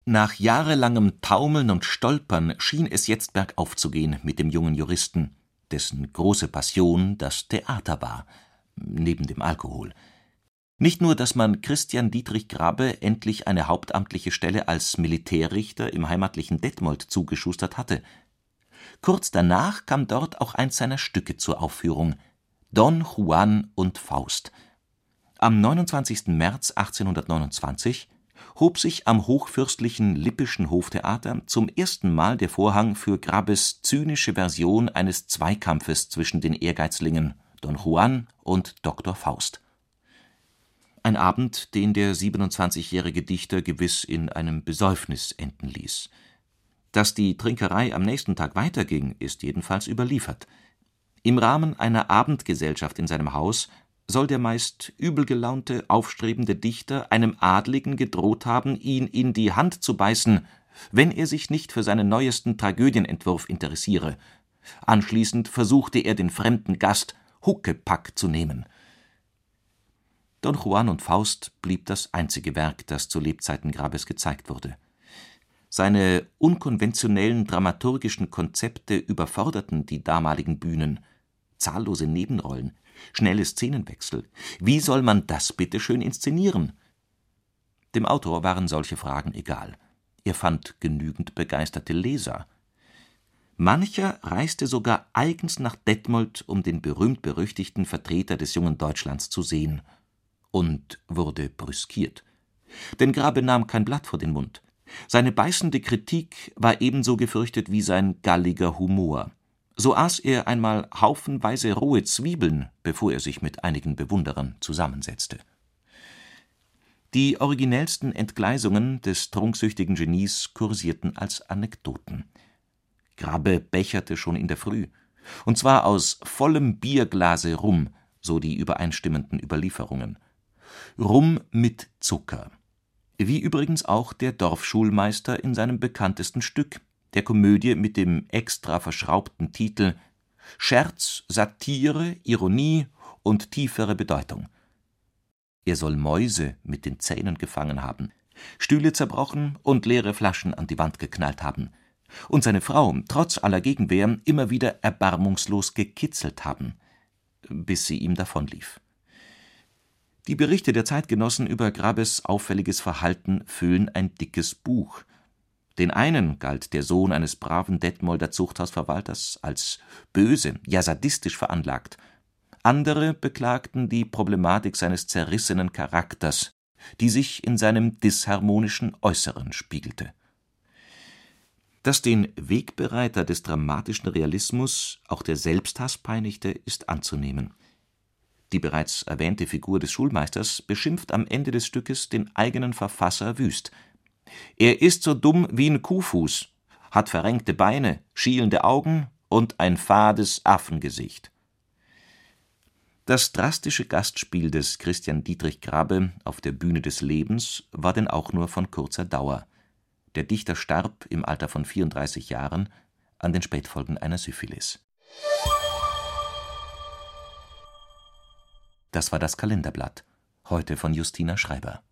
Nach jahrelangem Taumeln und Stolpern schien es jetzt bergauf zu gehen mit dem jungen Juristen, dessen große Passion das Theater war, neben dem Alkohol. Nicht nur, dass man Christian Dietrich Grabbe endlich eine hauptamtliche Stelle als Militärrichter im heimatlichen Detmold zugeschustert hatte. Kurz danach kam dort auch eins seiner Stücke zur Aufführung: Don Juan und Faust. Am 29. März 1829 hob sich am hochfürstlichen Lippischen Hoftheater zum ersten Mal der Vorhang für Grabbes zynische Version eines Zweikampfes zwischen den Ehrgeizlingen Don Juan und Dr. Faust. Ein Abend, den der 27-jährige Dichter gewiss in einem Besäufnis enden ließ. Dass die Trinkerei am nächsten Tag weiterging, ist jedenfalls überliefert. Im Rahmen einer Abendgesellschaft in seinem Haus soll der meist übelgelaunte, aufstrebende Dichter einem Adligen gedroht haben, ihn in die Hand zu beißen, wenn er sich nicht für seinen neuesten Tragödienentwurf interessiere. Anschließend versuchte er den fremden Gast Huckepack zu nehmen. Don Juan und Faust blieb das einzige Werk, das zu Lebzeiten Grabbes gezeigt wurde. Seine unkonventionellen dramaturgischen Konzepte überforderten die damaligen Bühnen. Zahllose Nebenrollen, schnelle Szenenwechsel. Wie soll man das bitteschön inszenieren? Dem Autor waren solche Fragen egal. Er fand genügend begeisterte Leser. Mancher reiste sogar eigens nach Detmold, um den berühmt-berüchtigten Vertreter des jungen Deutschlands zu sehen. Und wurde brüskiert. Denn Grabbe nahm kein Blatt vor den Mund. Seine beißende Kritik war ebenso gefürchtet wie sein galliger Humor. So aß er einmal haufenweise rohe Zwiebeln, bevor er sich mit einigen Bewunderern zusammensetzte. Die originellsten Entgleisungen des trunksüchtigen Genies kursierten als Anekdoten. Grabbe becherte schon in der Früh, und zwar aus vollem Bierglase Rum, so die übereinstimmenden Überlieferungen. Rum mit Zucker. Wie übrigens auch der Dorfschulmeister in seinem bekanntesten Stück, der Komödie mit dem extra verschraubten Titel »Scherz, Satire, Ironie und tiefere Bedeutung«. Er soll Mäuse mit den Zähnen gefangen haben, Stühle zerbrochen und leere Flaschen an die Wand geknallt haben und seine Frau trotz aller Gegenwehr immer wieder erbarmungslos gekitzelt haben, bis sie ihm davonlief. Die Berichte der Zeitgenossen über Grabbes auffälliges Verhalten füllen ein dickes Buch. Den einen galt der Sohn eines braven Detmolder Zuchthausverwalters als böse, ja sadistisch veranlagt. Andere beklagten die Problematik seines zerrissenen Charakters, die sich in seinem disharmonischen Äußeren spiegelte. Dass den Wegbereiter des dramatischen Realismus auch der Selbsthass peinigte, ist anzunehmen. Die bereits erwähnte Figur des Schulmeisters beschimpft am Ende des Stückes den eigenen Verfasser wüst. Er ist so dumm wie ein Kuhfuß, hat verrenkte Beine, schielende Augen und ein fades Affengesicht. Das drastische Gastspiel des Christian Dietrich Grabbe auf der Bühne des Lebens war denn auch nur von kurzer Dauer. Der Dichter starb im Alter von 34 Jahren an den Spätfolgen einer Syphilis. Das war das Kalenderblatt, heute von Justina Schreiber.